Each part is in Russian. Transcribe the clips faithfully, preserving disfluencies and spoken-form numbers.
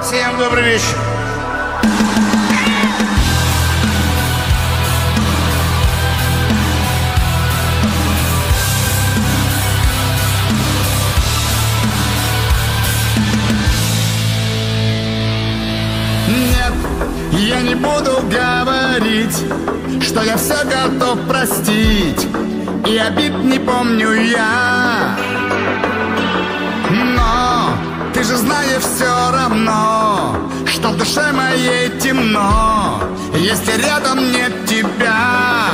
Всем добрый вечер. Нет, я не буду говорить, что я все готов простить, и обид не помню я. Но ты же знаешь все равно, что в душе моей темно, если рядом нет тебя.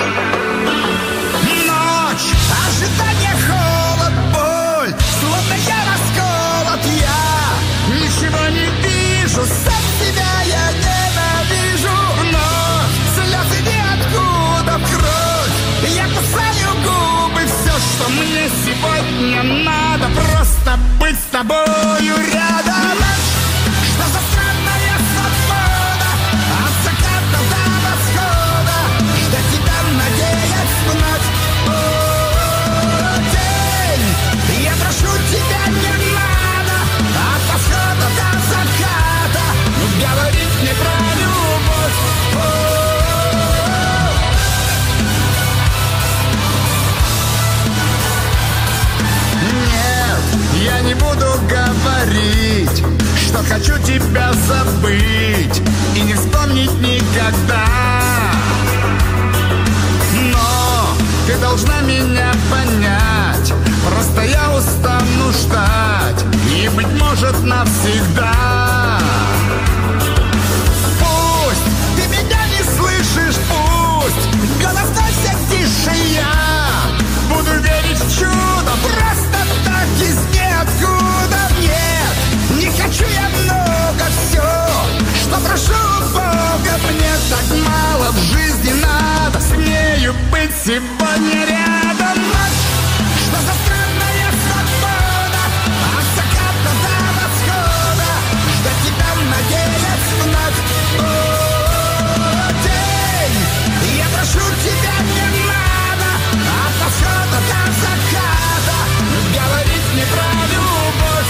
Ночь, ожидание, холод, боль, словно я расколот, я ничего не вижу, сам себя я ненавижу. Но слезы ниоткуда в кровь, я кусаю губы, все, что мне сегодня надо, просто быть с тобою рядом. Что за странная свобода, от заката до восхода, ждать тебя, надеясь вновь. О, день, я прошу тебя, не надо, от восхода до заката говорить мне про любовь. Нет, я не буду говорить, что хочу тебя забыть и не вспомнить никогда. Но ты должна меня понять, просто я устану ждать, и, быть может, навсегда. Пусть ты меня не слышишь, пусть голоса все тише, я буду верить в чудо, просто так из ниоткуда. Нет, не хочу я много, все, что прошу у Бога, мне так мало в жизни надо с нею быть сегодня рядом. Что за странная свобода, от заката до восхода, ждать тебя, надеясь вновь. О, день, я прошу тебя, не надо, от восхода до заката говорить мне про любовь.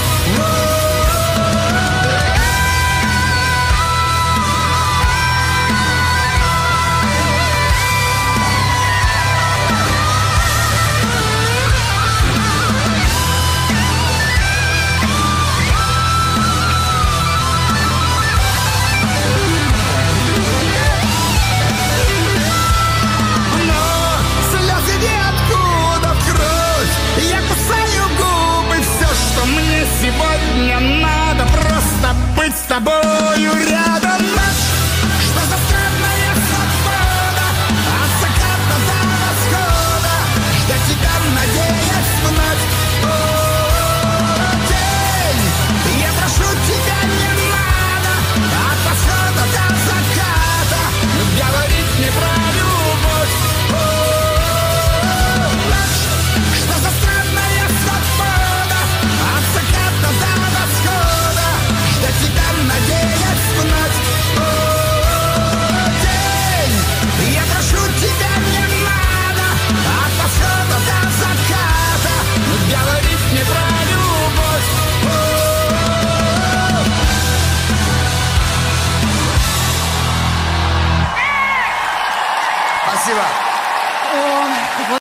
Сегодня надо просто быть с тобою рядом. Что за странная свобода, от заката до восхода, ждать тебя, надеясь вновь. О, день, я прошу тебя, не надо, от восхода до заката говорить мне про любовь. О, что за странная свобода, от заката до восхода, ждать тебя, надеясь вновь. О, день, я прошу тебя, не надо, от восхода до заката говорить мне про любовь. Спасибо. О,